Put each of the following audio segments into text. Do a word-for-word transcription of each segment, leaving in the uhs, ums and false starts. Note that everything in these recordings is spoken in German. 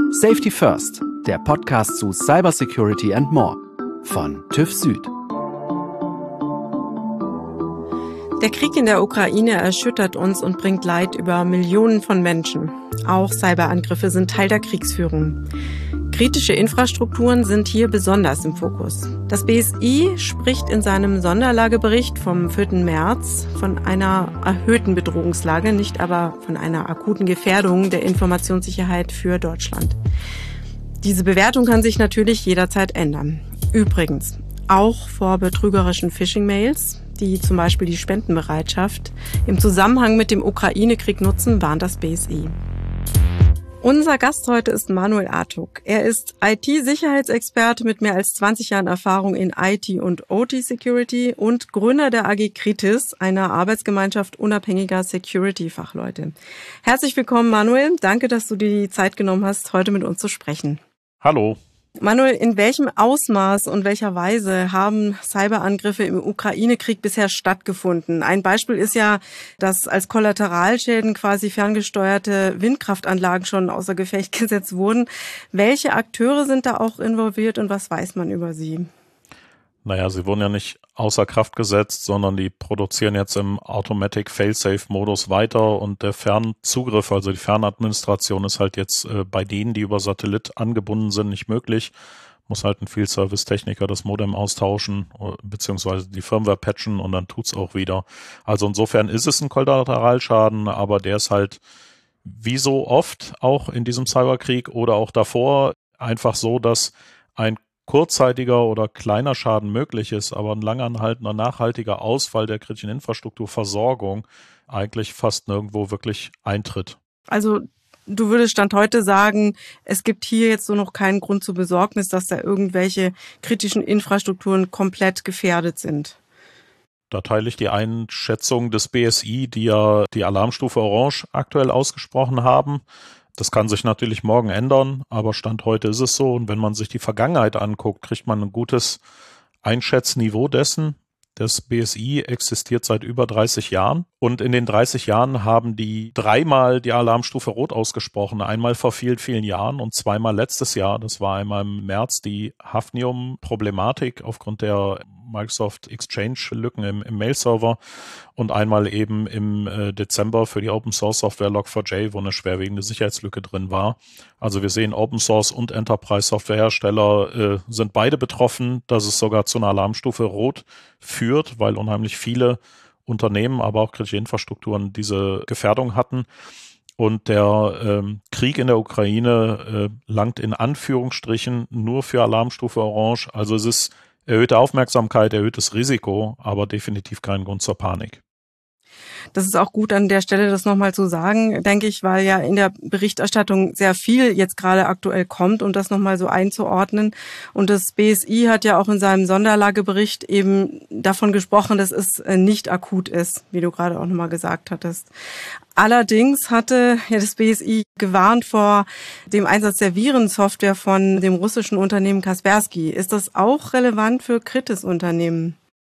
Safety First, der Podcast zu Cybersecurity and More von TÜV Süd. Der Krieg in der Ukraine erschüttert uns und bringt Leid über Millionen von Menschen. Auch Cyberangriffe sind Teil der Kriegsführung. Kritische Infrastrukturen sind hier besonders im Fokus. Das B S I spricht in seinem Sonderlagebericht vom vierten März von einer erhöhten Bedrohungslage, nicht aber von einer akuten Gefährdung der Informationssicherheit für Deutschland. Diese Bewertung kann sich natürlich jederzeit ändern. Übrigens, auch vor betrügerischen Phishing-Mails, die zum Beispiel die Spendenbereitschaft im Zusammenhang mit dem Ukraine-Krieg nutzen, warnt das B S I. Unser Gast heute ist Manuel Artuk. Er ist I T-Sicherheitsexperte mit mehr als zwanzig Jahren Erfahrung in I T und O T-Security und Gründer der A G Kritis, einer Arbeitsgemeinschaft unabhängiger Security-Fachleute. Herzlich willkommen, Manuel. Danke, dass du dir die Zeit genommen hast, heute mit uns zu sprechen. Hallo. Manuel, in welchem Ausmaß und welcher Weise haben Cyberangriffe im Ukraine-Krieg bisher stattgefunden? Ein Beispiel ist ja, dass als Kollateralschäden quasi ferngesteuerte Windkraftanlagen schon außer Gefecht gesetzt wurden. Welche Akteure sind da auch involviert und was weiß man über sie? Naja, sie wurden ja nicht außer Kraft gesetzt, sondern die produzieren jetzt im Automatic Failsafe-Modus weiter und der Fernzugriff, also die Fernadministration ist halt jetzt äh, bei denen, die über Satellit angebunden sind, nicht möglich. Muss halt ein Field-Service-Techniker das Modem austauschen, beziehungsweise die Firmware patchen und dann tut's auch wieder. Also insofern ist es ein Kollateralschaden, aber der ist halt wie so oft auch in diesem Cyberkrieg oder auch davor einfach so, dass ein kurzzeitiger oder kleiner Schaden möglich ist, aber ein langanhaltender, nachhaltiger Ausfall der kritischen Infrastrukturversorgung eigentlich fast nirgendwo wirklich eintritt. Also du würdest Stand heute sagen, es gibt hier jetzt so noch keinen Grund zur Besorgnis, dass da irgendwelche kritischen Infrastrukturen komplett gefährdet sind. Da teile ich die Einschätzung des B S I, die ja die Alarmstufe Orange aktuell ausgesprochen haben. Das kann sich natürlich morgen ändern, aber Stand heute ist es so. Und wenn man sich die Vergangenheit anguckt, kriegt man ein gutes Einschätzniveau dessen. Das B S I existiert seit über dreißig Jahren. Und in den dreißig Jahren haben die dreimal die Alarmstufe Rot ausgesprochen. Einmal vor vielen, vielen Jahren und zweimal letztes Jahr. Das war einmal im März die Hafnium-Problematik aufgrund der Microsoft Exchange-Lücken im, im Mail-Server und einmal eben im äh, Dezember für die Open-Source-Software Log four j, wo eine schwerwiegende Sicherheitslücke drin war. Also wir sehen, Open-Source- und Enterprise-Softwarehersteller äh, sind beide betroffen, dass es sogar zu einer Alarmstufe Rot führt, weil unheimlich viele Unternehmen, aber auch kritische Infrastrukturen diese Gefährdung hatten. Und der ähm, Krieg in der Ukraine äh, langt in Anführungsstrichen nur für Alarmstufe Orange. Also es ist erhöhte Aufmerksamkeit, erhöhtes Risiko, aber definitiv kein Grund zur Panik. Das ist auch gut an der Stelle, das nochmal zu sagen, denke ich, weil ja in der Berichterstattung sehr viel jetzt gerade aktuell kommt, um das nochmal so einzuordnen. Und das B S I hat ja auch in seinem Sonderlagebericht eben davon gesprochen, dass es nicht akut ist, wie du gerade auch nochmal gesagt hattest. Allerdings hatte ja das B S I gewarnt vor dem Einsatz der Virensoftware von dem russischen Unternehmen Kaspersky. Ist das auch relevant für Kritis-Unternehmen?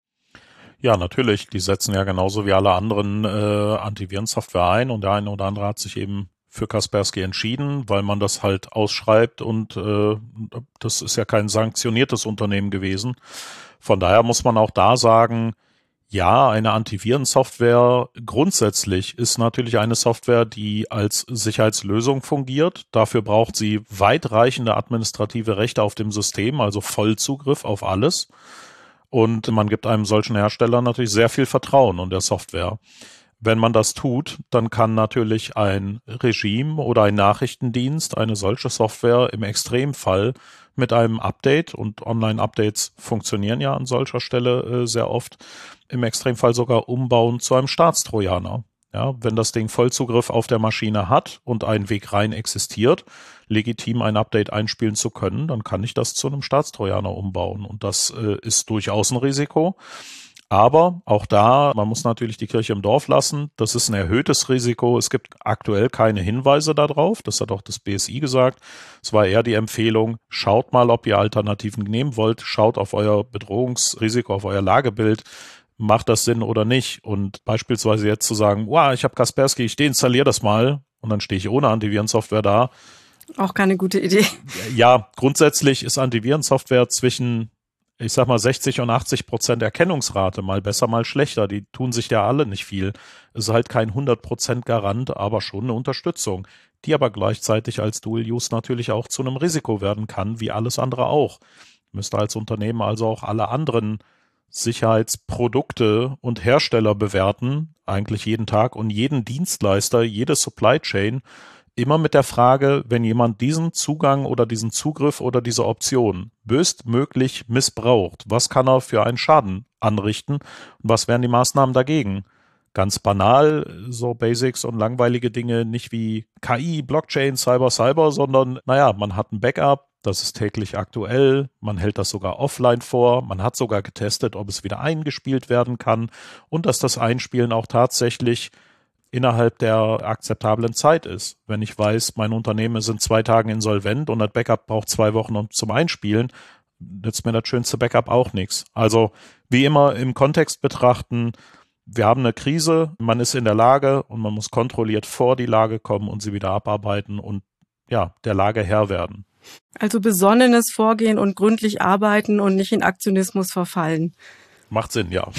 Ja, natürlich. Die setzen ja genauso wie alle anderen äh, Antivirensoftware ein und der eine oder andere hat sich eben für Kaspersky entschieden, weil man das halt ausschreibt und äh, das ist ja kein sanktioniertes Unternehmen gewesen. Von daher muss man auch da sagen, ja, eine Antivirensoftware grundsätzlich ist natürlich eine Software, die als Sicherheitslösung fungiert. Dafür braucht sie weitreichende administrative Rechte auf dem System, also Vollzugriff auf alles. Und man gibt einem solchen Hersteller natürlich sehr viel Vertrauen und der Software. Wenn man das tut, dann kann natürlich ein Regime oder ein Nachrichtendienst eine solche Software im Extremfall mit einem Update, und Online-Updates funktionieren ja an solcher Stelle äh, sehr oft, im Extremfall sogar umbauen zu einem Staatstrojaner. Ja, wenn das Ding Vollzugriff auf der Maschine hat und ein Weg rein existiert, legitim ein Update einspielen zu können, dann kann ich das zu einem Staatstrojaner umbauen. Und das äh, ist durchaus ein Risiko. Aber auch da, man muss natürlich die Kirche im Dorf lassen. Das ist ein erhöhtes Risiko. Es gibt aktuell keine Hinweise darauf. Das hat auch das B S I gesagt. Es war eher die Empfehlung, schaut mal, ob ihr Alternativen nehmen wollt. Schaut auf euer Bedrohungsrisiko, auf euer Lagebild. Macht das Sinn oder nicht? Und beispielsweise jetzt zu sagen, wow, ich habe Kaspersky, ich deinstalliere das mal und dann stehe ich ohne Antivirensoftware da. Auch keine gute Idee. Ja, grundsätzlich ist Antivirensoftware zwischen, ich sag mal, sechzig und achtzig Prozent Erkennungsrate, mal besser, mal schlechter. Die tun sich ja alle nicht viel. Es ist halt kein hundert Prozent Garant, aber schon eine Unterstützung, die aber gleichzeitig als Dual-Use natürlich auch zu einem Risiko werden kann, wie alles andere auch. Müsste als Unternehmen also auch alle anderen Sicherheitsprodukte und Hersteller bewerten, eigentlich jeden Tag, und jeden Dienstleister, jede Supply Chain, immer mit der Frage, wenn jemand diesen Zugang oder diesen Zugriff oder diese Option böstmöglich missbraucht, was kann er für einen Schaden anrichten und was wären die Maßnahmen dagegen? Ganz banal, so Basics und langweilige Dinge, nicht wie K I, Blockchain, Cyber, Cyber, sondern naja, man hat ein Backup, das ist täglich aktuell, man hält das sogar offline vor, man hat sogar getestet, ob es wieder eingespielt werden kann und dass das Einspielen auch tatsächlich innerhalb der akzeptablen Zeit ist. Wenn ich weiß, mein Unternehmen ist in zwei Tagen insolvent und das Backup braucht zwei Wochen zum Einspielen, nützt mir das schönste Backup auch nichts. Also wie immer im Kontext betrachten, wir haben eine Krise, man ist in der Lage und man muss kontrolliert vor die Lage kommen und sie wieder abarbeiten und ja, der Lage Herr werden. Also besonnenes Vorgehen und gründlich arbeiten und nicht in Aktionismus verfallen. Macht Sinn, ja.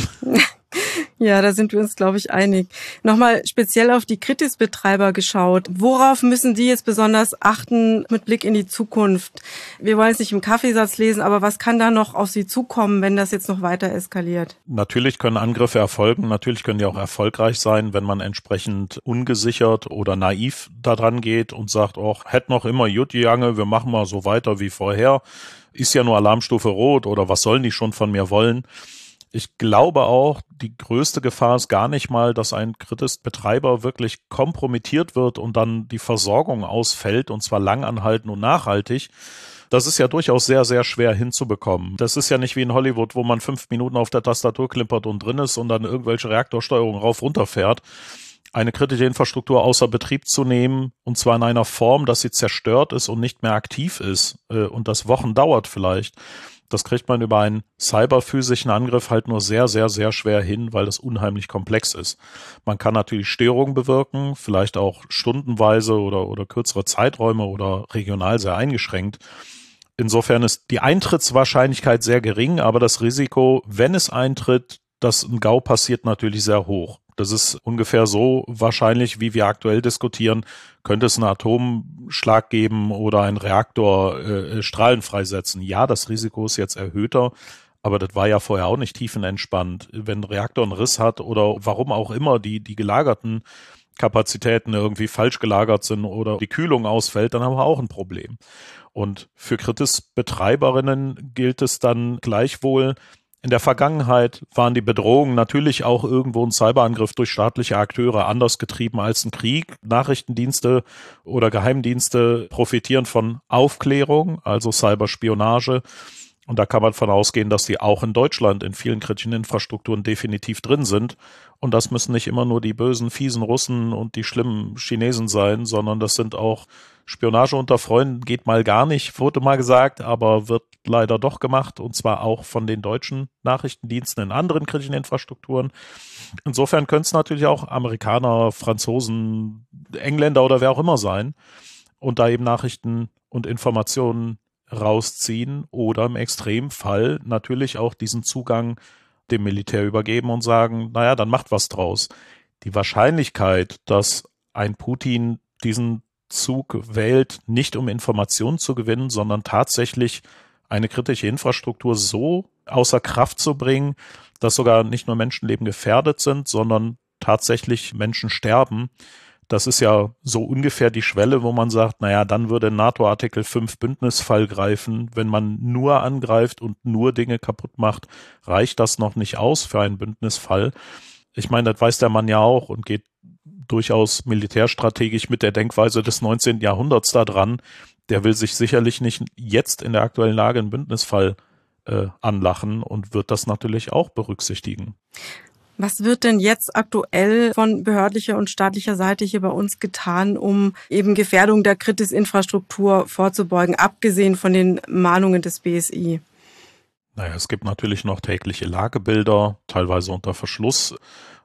Ja, da sind wir uns, glaube ich, einig. Nochmal speziell auf die Kritis-Betreiber geschaut. Worauf müssen die jetzt besonders achten mit Blick in die Zukunft? Wir wollen es nicht im Kaffeesatz lesen, aber was kann da noch auf sie zukommen, wenn das jetzt noch weiter eskaliert? Natürlich können Angriffe erfolgen, natürlich können die auch erfolgreich sein, wenn man entsprechend ungesichert oder naiv da dran geht und sagt, oh, hätte noch immer Jutti Jange, wir machen mal so weiter wie vorher. Ist ja nur Alarmstufe Rot oder was sollen die schon von mir wollen? Ich glaube auch, die größte Gefahr ist gar nicht mal, dass ein Kritis-Betreiber wirklich kompromittiert wird und dann die Versorgung ausfällt, und zwar langanhaltend und nachhaltig. Das ist ja durchaus sehr, sehr schwer hinzubekommen. Das ist ja nicht wie in Hollywood, wo man fünf Minuten auf der Tastatur klimpert und drin ist und dann irgendwelche Reaktorsteuerungen rauf runter fährt. Eine kritische Infrastruktur außer Betrieb zu nehmen, und zwar in einer Form, dass sie zerstört ist und nicht mehr aktiv ist äh, und das Wochen dauert vielleicht. Das kriegt man über einen cyberphysischen Angriff halt nur sehr, sehr, sehr schwer hin, weil das unheimlich komplex ist. Man kann natürlich Störungen bewirken, vielleicht auch stundenweise oder, oder kürzere Zeiträume oder regional sehr eingeschränkt. Insofern ist die Eintrittswahrscheinlichkeit sehr gering, aber das Risiko, wenn es eintritt, dass ein GAU passiert, natürlich sehr hoch. Das ist ungefähr so wahrscheinlich, wie wir aktuell diskutieren, könnte es einen Atomschlag geben oder ein Reaktor äh, Strahlen freisetzen. Ja, das Risiko ist jetzt erhöhter, aber das war ja vorher auch nicht tiefenentspannt. Wenn ein Reaktor einen Riss hat oder warum auch immer die, die gelagerten Kapazitäten irgendwie falsch gelagert sind oder die Kühlung ausfällt, dann haben wir auch ein Problem. Und für Kritis-Betreiberinnen gilt es dann gleichwohl, in der Vergangenheit waren die Bedrohungen natürlich auch irgendwo ein Cyberangriff durch staatliche Akteure anders getrieben als ein Krieg. Nachrichtendienste oder Geheimdienste profitieren von Aufklärung, also Cyberspionage. Und da kann man von ausgehen, dass die auch in Deutschland in vielen kritischen Infrastrukturen definitiv drin sind. Und das müssen nicht immer nur die bösen, fiesen Russen und die schlimmen Chinesen sein, sondern das sind auch Spionage unter Freunden, geht mal gar nicht, wurde mal gesagt, aber wird leider doch gemacht, und zwar auch von den deutschen Nachrichtendiensten in anderen kritischen Infrastrukturen. Insofern können es natürlich auch Amerikaner, Franzosen, Engländer oder wer auch immer sein und da eben Nachrichten und Informationen rausziehen oder im Extremfall natürlich auch diesen Zugang dem Militär übergeben und sagen, naja, dann macht was draus. Die Wahrscheinlichkeit, dass ein Putin diesen Zug wählt, nicht um Informationen zu gewinnen, sondern tatsächlich eine kritische Infrastruktur so außer Kraft zu bringen, dass sogar nicht nur Menschenleben gefährdet sind, sondern tatsächlich Menschen sterben. Das ist ja so ungefähr die Schwelle, wo man sagt, naja, dann würde NATO-Artikel fünf Bündnisfall greifen. Wenn man nur angreift und nur Dinge kaputt macht, reicht das noch nicht aus für einen Bündnisfall. Ich meine, das weiß der Mann ja auch und geht durchaus militärstrategisch mit der Denkweise des neunzehnten Jahrhunderts da dran. Der will sich sicherlich nicht jetzt in der aktuellen Lage einen Bündnisfall äh, anlachen und wird das natürlich auch berücksichtigen. Was wird denn jetzt aktuell von behördlicher und staatlicher Seite hier bei uns getan, um eben Gefährdung der Kritis-Infrastruktur vorzubeugen, abgesehen von den Mahnungen des B S I? Naja, es gibt natürlich noch tägliche Lagebilder, teilweise unter Verschluss.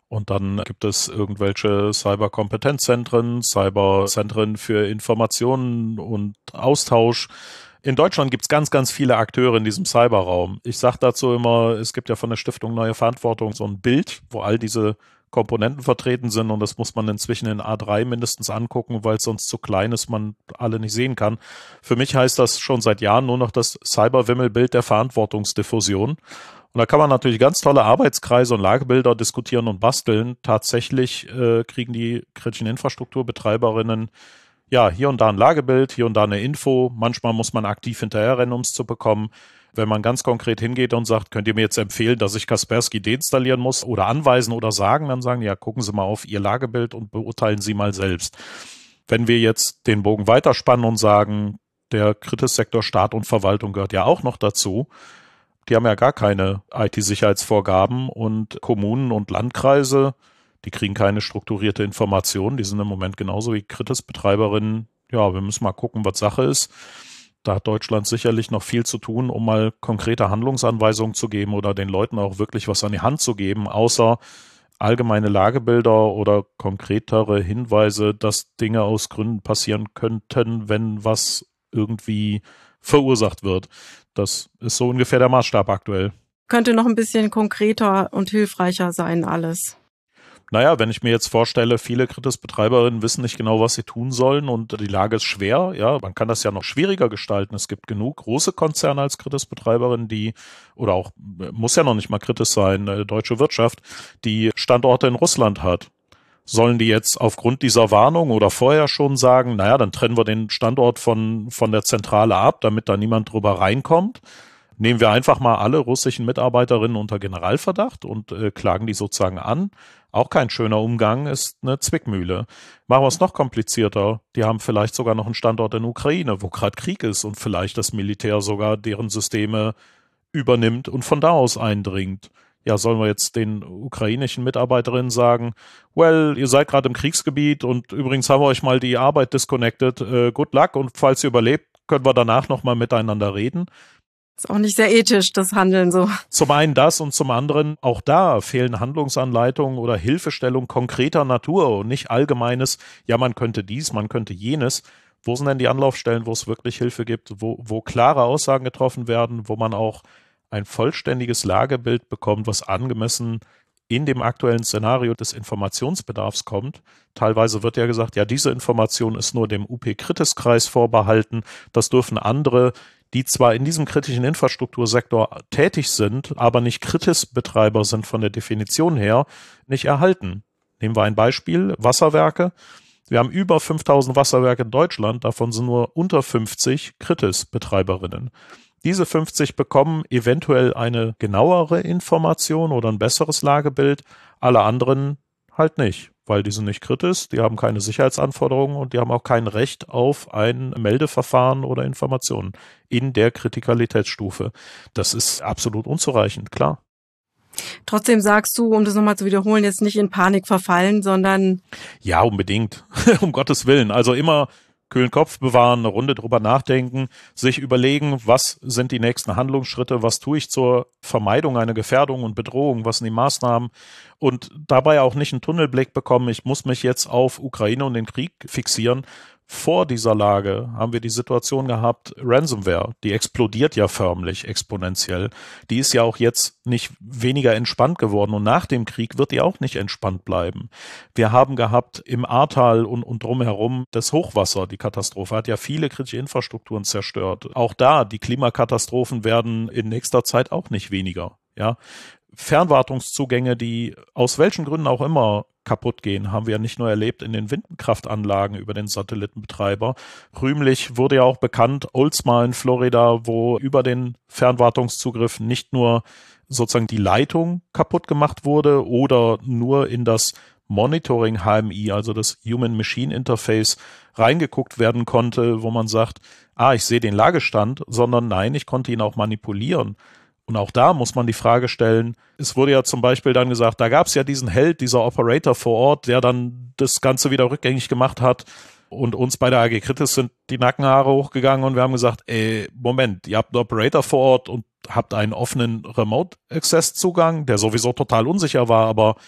Und dann gibt es irgendwelche Cyberkompetenzzentren, Cyberzentren für Informationen und Austausch. In Deutschland gibt es ganz, ganz viele Akteure in diesem Cyberraum. Ich sage dazu immer, es gibt ja von der Stiftung Neue Verantwortung so ein Bild, wo all diese Komponenten vertreten sind, und das muss man inzwischen in A drei mindestens angucken, weil es sonst zu klein ist, man alle nicht sehen kann. Für mich heißt das schon seit Jahren nur noch das Cyberwimmelbild der Verantwortungsdiffusion. Und da kann man natürlich ganz tolle Arbeitskreise und Lagebilder diskutieren und basteln. Tatsächlich äh, kriegen die kritischen Infrastrukturbetreiberinnen ja hier und da ein Lagebild, hier und da eine Info. Manchmal muss man aktiv hinterherrennen, um es zu bekommen. Wenn man ganz konkret hingeht und sagt, könnt ihr mir jetzt empfehlen, dass ich Kaspersky deinstallieren muss oder anweisen oder sagen, dann sagen die, ja, gucken Sie mal auf Ihr Lagebild und beurteilen Sie mal selbst. Wenn wir jetzt den Bogen weiterspannen und sagen, der Kritissektor Staat und Verwaltung gehört ja auch noch dazu, die haben ja gar keine I T-Sicherheitsvorgaben, und Kommunen und Landkreise, die kriegen keine strukturierte Information. Die sind im Moment genauso wie Kritisbetreiberinnen. Ja, wir müssen mal gucken, was Sache ist. Da hat Deutschland sicherlich noch viel zu tun, um mal konkrete Handlungsanweisungen zu geben oder den Leuten auch wirklich was an die Hand zu geben, außer allgemeine Lagebilder oder konkretere Hinweise, dass Dinge aus Gründen passieren könnten, wenn was irgendwie verursacht wird. Das ist so ungefähr der Maßstab aktuell. Könnte noch ein bisschen konkreter und hilfreicher sein alles. Naja, wenn ich mir jetzt vorstelle, viele Kritisbetreiberinnen wissen nicht genau, was sie tun sollen, und die Lage ist schwer, ja, man kann das ja noch schwieriger gestalten. Es gibt genug große Konzerne als Kritisbetreiberin, die, oder auch, muss ja noch nicht mal Kritis sein, äh, deutsche Wirtschaft, die Standorte in Russland hat. Sollen die jetzt aufgrund dieser Warnung oder vorher schon sagen, naja, dann trennen wir den Standort von, von der Zentrale ab, damit da niemand drüber reinkommt? Nehmen wir einfach mal alle russischen Mitarbeiterinnen unter Generalverdacht und äh, klagen die sozusagen an. Auch kein schöner Umgang, ist eine Zwickmühle. Machen wir es noch komplizierter. Die haben vielleicht sogar noch einen Standort in Ukraine, wo gerade Krieg ist und vielleicht das Militär sogar deren Systeme übernimmt und von da aus eindringt. Ja, sollen wir jetzt den ukrainischen Mitarbeiterinnen sagen, well, ihr seid gerade im Kriegsgebiet und übrigens haben wir euch mal die Arbeit disconnected, äh, good luck, und falls ihr überlebt, können wir danach nochmal miteinander reden. Ist auch nicht sehr ethisch, das Handeln so. Zum einen das und zum anderen, auch da fehlen Handlungsanleitungen oder Hilfestellung konkreter Natur und nicht allgemeines, ja, man könnte dies, man könnte jenes. Wo sind denn die Anlaufstellen, wo es wirklich Hilfe gibt, wo, wo klare Aussagen getroffen werden, wo man auch ein vollständiges Lagebild bekommt, was angemessen in dem aktuellen Szenario des Informationsbedarfs kommt. Teilweise wird ja gesagt, ja, diese Information ist nur dem U P-Kritis-Kreis vorbehalten, das dürfen andere, die zwar in diesem kritischen Infrastruktursektor tätig sind, aber nicht Kritis-Betreiber sind von der Definition her, nicht erhalten. Nehmen wir ein Beispiel, Wasserwerke. Wir haben über fünftausend Wasserwerke in Deutschland, davon sind nur unter fünfzig Kritis-Betreiberinnen. Diese fünfzig bekommen eventuell eine genauere Information oder ein besseres Lagebild, alle anderen halt nicht, weil die sind nicht kritisch, die haben keine Sicherheitsanforderungen und die haben auch kein Recht auf ein Meldeverfahren oder Informationen in der Kritikalitätsstufe. Das ist absolut unzureichend, klar. Trotzdem sagst du, um das nochmal zu wiederholen, jetzt nicht in Panik verfallen, sondern... Ja, unbedingt, um Gottes Willen. Also immer kühlen Kopf bewahren, eine Runde drüber nachdenken, sich überlegen, was sind die nächsten Handlungsschritte, was tue ich zur Vermeidung einer Gefährdung und Bedrohung, was sind die Maßnahmen, und dabei auch nicht einen Tunnelblick bekommen, ich muss mich jetzt auf Ukraine und den Krieg fixieren. Vor dieser Lage haben wir die Situation gehabt, Ransomware, die explodiert ja förmlich exponentiell. Die ist ja auch jetzt nicht weniger entspannt geworden und nach dem Krieg wird die auch nicht entspannt bleiben. Wir haben gehabt im Ahrtal und, und drumherum das Hochwasser, die Katastrophe hat ja viele kritische Infrastrukturen zerstört. Auch da, die Klimakatastrophen werden in nächster Zeit auch nicht weniger, ja. Fernwartungszugänge, die aus welchen Gründen auch immer kaputt gehen, haben wir ja nicht nur erlebt in den Windkraftanlagen über den Satellitenbetreiber. Rühmlich wurde ja auch bekannt, Oldsmar in Florida, wo über den Fernwartungszugriff nicht nur sozusagen die Leitung kaputt gemacht wurde oder nur in das Monitoring H M I, also das Human-Machine Interface, reingeguckt werden konnte, wo man sagt, ah, ich sehe den Lagestand, sondern nein, ich konnte ihn auch manipulieren. Und auch da muss man die Frage stellen, es wurde ja zum Beispiel dann gesagt, da gab es ja diesen Held, dieser Operator vor Ort, der dann das Ganze wieder rückgängig gemacht hat, und uns bei der A G Kritis sind die Nackenhaare hochgegangen und wir haben gesagt, ey, Moment, ihr habt einen Operator vor Ort und habt einen offenen Remote-Access-Zugang, der sowieso total unsicher war, aber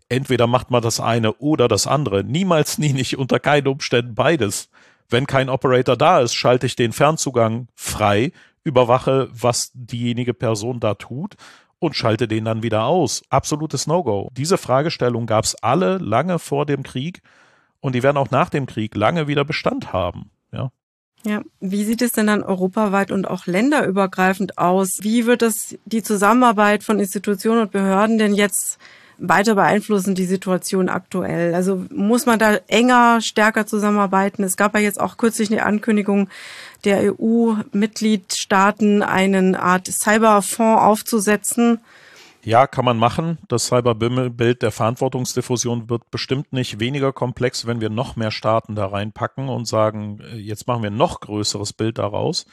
entweder macht man das eine oder das andere. Niemals, nie, nicht, unter keinen Umständen beides. Wenn kein Operator da ist, schalte ich den Fernzugang frei, überwache, was diejenige Person da tut und schalte den dann wieder aus. Absolutes No-Go. Diese Fragestellung gab es alle lange vor dem Krieg und die werden auch nach dem Krieg lange wieder Bestand haben. Ja. Ja, wie sieht es denn dann europaweit und auch länderübergreifend aus? Wie wird das die Zusammenarbeit von Institutionen und Behörden denn jetzt weiter beeinflussen, die Situation aktuell? Also muss man da enger, stärker zusammenarbeiten? Es gab ja jetzt auch kürzlich eine Ankündigung der E U-Mitgliedstaaten, eine Art Cyberfonds aufzusetzen. Ja, kann man machen. Das Cyberbild der Verantwortungsdiffusion wird bestimmt nicht weniger komplex, wenn wir noch mehr Staaten da reinpacken und sagen, jetzt machen wir ein noch größeres Bild daraus.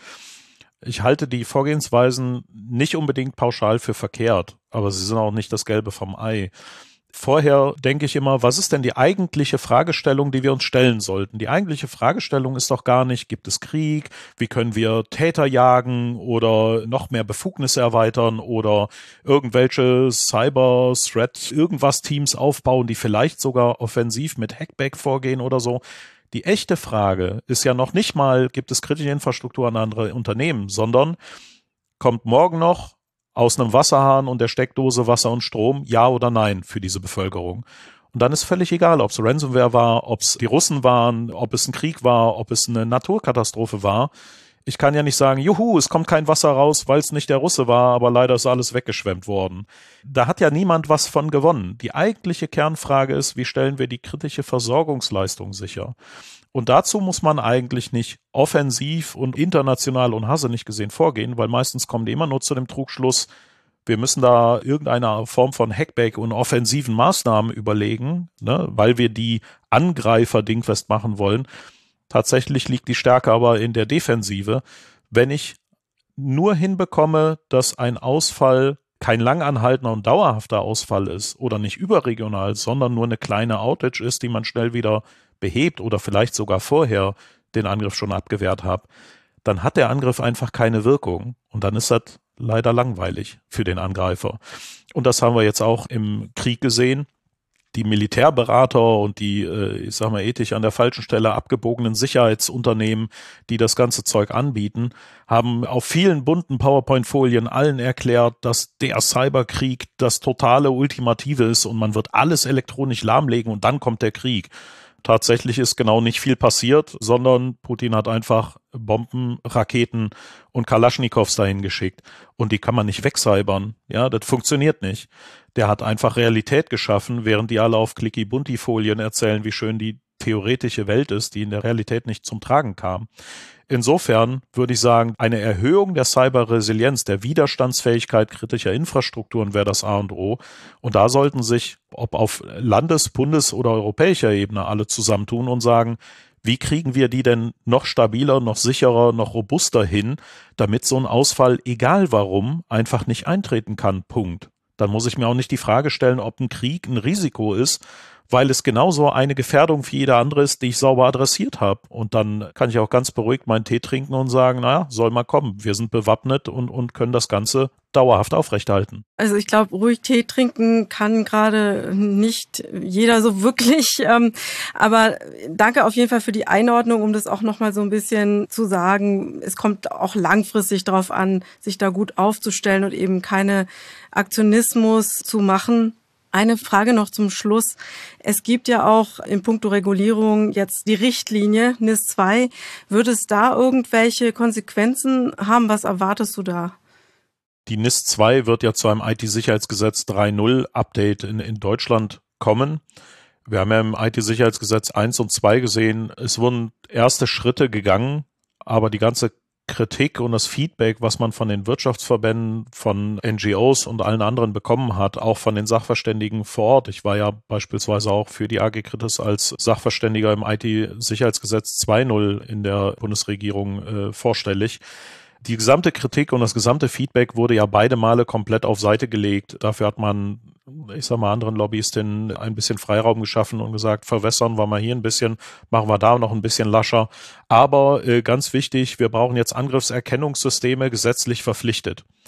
Ich halte die Vorgehensweisen nicht unbedingt pauschal für verkehrt, aber sie sind auch nicht das Gelbe vom Ei. Vorher denke ich immer, was ist denn die eigentliche Fragestellung, die wir uns stellen sollten? Die eigentliche Fragestellung ist doch gar nicht, gibt es Krieg? Wie können wir Täter jagen oder noch mehr Befugnisse erweitern oder irgendwelche Cyber-Threat, irgendwas Teams aufbauen, die vielleicht sogar offensiv mit Hackback vorgehen oder so? Die echte Frage ist ja noch nicht mal, gibt es kritische Infrastruktur an andere Unternehmen, sondern kommt morgen noch aus einem Wasserhahn und der Steckdose Wasser und Strom, ja oder nein für diese Bevölkerung. Und dann ist völlig egal, ob es Ransomware war, ob es die Russen waren, ob es ein Krieg war, ob es eine Naturkatastrophe war. Ich kann ja nicht sagen, juhu, es kommt kein Wasser raus, weil es nicht der Russe war, aber leider ist alles weggeschwemmt worden. Da hat ja niemand was von gewonnen. Die eigentliche Kernfrage ist, wie stellen wir die kritische Versorgungsleistung sicher? Und dazu muss man eigentlich nicht offensiv und international und Hasse nicht gesehen vorgehen, weil meistens kommen die immer nur zu dem Trugschluss, wir müssen da irgendeine Form von Hackback und offensiven Maßnahmen überlegen, ne, weil wir die Angreifer dingfest machen wollen. Tatsächlich liegt die Stärke aber in der Defensive. Wenn ich nur hinbekomme, dass ein Ausfall kein langanhaltender und dauerhafter Ausfall ist oder nicht überregional, sondern nur eine kleine Outage ist, die man schnell wieder behebt oder vielleicht sogar vorher den Angriff schon abgewehrt hat, dann hat der Angriff einfach keine Wirkung und dann ist das leider langweilig für den Angreifer. Und das haben wir jetzt auch im Krieg gesehen. Die Militärberater und die, ich sag mal, ethisch an der falschen Stelle abgebogenen Sicherheitsunternehmen, die das ganze Zeug anbieten, haben auf vielen bunten PowerPoint-Folien allen erklärt, dass der Cyberkrieg das totale Ultimative ist und man wird alles elektronisch lahmlegen und dann kommt der Krieg. Tatsächlich ist genau nicht viel passiert, sondern Putin hat einfach Bomben, Raketen und Kalaschnikows dahin geschickt. Und die kann man nicht wegcybern. Ja, das funktioniert nicht. Der hat einfach Realität geschaffen, während die alle auf Clicky-Bunti-Folien erzählen, wie schön die theoretische Welt ist, die in der Realität nicht zum Tragen kam. Insofern würde ich sagen, eine Erhöhung der Cyberresilienz, der Widerstandsfähigkeit kritischer Infrastrukturen wäre das A und O. Und da sollten sich, ob auf Landes-, Bundes- oder europäischer Ebene, alle zusammentun und sagen, wie kriegen wir die denn noch stabiler, noch sicherer, noch robuster hin, damit so ein Ausfall, egal warum, einfach nicht eintreten kann. Punkt. Dann muss ich mir auch nicht die Frage stellen, ob ein Krieg ein Risiko ist, weil es genauso eine Gefährdung wie jeder andere ist, die ich sauber adressiert habe. Und dann kann ich auch ganz beruhigt meinen Tee trinken und sagen, naja, soll mal kommen. Wir sind bewappnet und, und können das Ganze dauerhaft aufrechterhalten. Also ich glaube, ruhig Tee trinken kann gerade nicht jeder so wirklich. Ähm, aber danke auf jeden Fall für die Einordnung, um das auch nochmal so ein bisschen zu sagen. Es kommt auch langfristig darauf an, sich da gut aufzustellen und eben keine Aktionismus zu machen. Eine Frage noch zum Schluss. Es gibt ja auch in puncto Regulierung jetzt die Richtlinie N I S zwei. Würde es da irgendwelche Konsequenzen haben? Was erwartest du da? Die N I S zwei wird ja zu einem I T-Sicherheitsgesetz drei Punkt null Update in, in Deutschland kommen. Wir haben ja im I T-Sicherheitsgesetz eins und zwei gesehen, es wurden erste Schritte gegangen, aber die ganze Kritik und das Feedback, was man von den Wirtschaftsverbänden, von N G Os und allen anderen bekommen hat, auch von den Sachverständigen vor Ort. Ich war ja beispielsweise auch für die A G Kritis als Sachverständiger im I T-Sicherheitsgesetz zwei Punkt null in der Bundesregierung äh, vorstellig. Die gesamte Kritik und das gesamte Feedback wurde ja beide Male komplett auf Seite gelegt. Dafür hat man, ich sag mal, anderen Lobbyistinnen ein bisschen Freiraum geschaffen und gesagt, verwässern wir mal hier ein bisschen, machen wir da noch ein bisschen lascher. Aber äh, ganz wichtig, wir brauchen jetzt Angriffserkennungssysteme gesetzlich verpflichtet.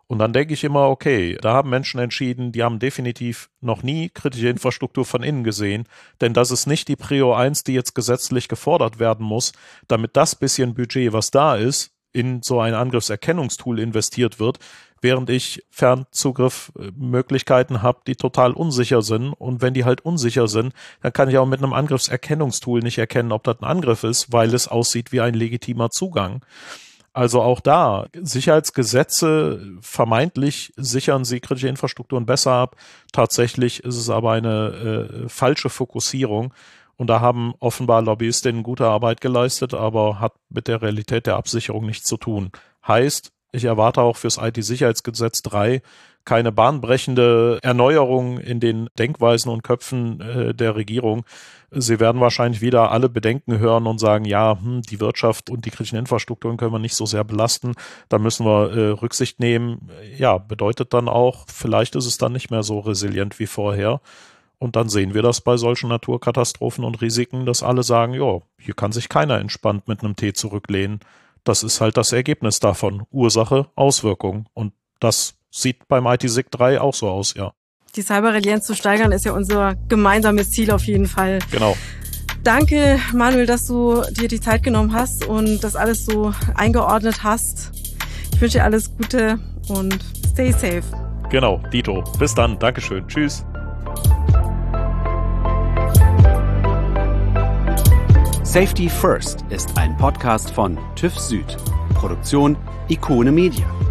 Und dann denke ich immer, okay, da haben Menschen entschieden, die haben definitiv noch nie kritische Infrastruktur von innen gesehen, denn das ist nicht die Prio eins, die jetzt gesetzlich gefordert werden muss, damit das bisschen Budget, was da ist, in so ein Angriffserkennungstool investiert wird, während ich Fernzugriffmöglichkeiten habe, die total unsicher sind. Und wenn die halt unsicher sind, dann kann ich auch mit einem Angriffserkennungstool nicht erkennen, ob das ein Angriff ist, weil es aussieht wie ein legitimer Zugang. Also auch da, Sicherheitsgesetze, vermeintlich sichern sie kritische Infrastrukturen besser ab. Tatsächlich ist es aber eine äh, falsche Fokussierung. Und da haben offenbar Lobbyistinnen gute Arbeit geleistet, aber hat mit der Realität der Absicherung nichts zu tun. Heißt, ich erwarte auch fürs I T-Sicherheitsgesetz drei keine bahnbrechende Erneuerung in den Denkweisen und Köpfen äh, der Regierung. Sie werden wahrscheinlich wieder alle Bedenken hören und sagen, ja, hm, die Wirtschaft und die kritischen Infrastrukturen können wir nicht so sehr belasten. Da müssen wir äh, Rücksicht nehmen. Ja, bedeutet dann auch, vielleicht ist es dann nicht mehr so resilient wie vorher. Und dann sehen wir das bei solchen Naturkatastrophen und Risiken, dass alle sagen, ja, hier kann sich keiner entspannt mit einem Tee zurücklehnen. Das ist halt das Ergebnis davon. Ursache, Auswirkung. Und das sieht beim I T-Sig drei auch so aus, ja. Die Cyberresilienz zu steigern ist ja unser gemeinsames Ziel auf jeden Fall. Genau. Danke, Manuel, dass du dir die Zeit genommen hast und das alles so eingeordnet hast. Ich wünsche dir alles Gute und stay safe. Genau, Dito. Bis dann. Dankeschön. Tschüss. Safety First ist ein Podcast von TÜV Süd. Produktion Ikone Media.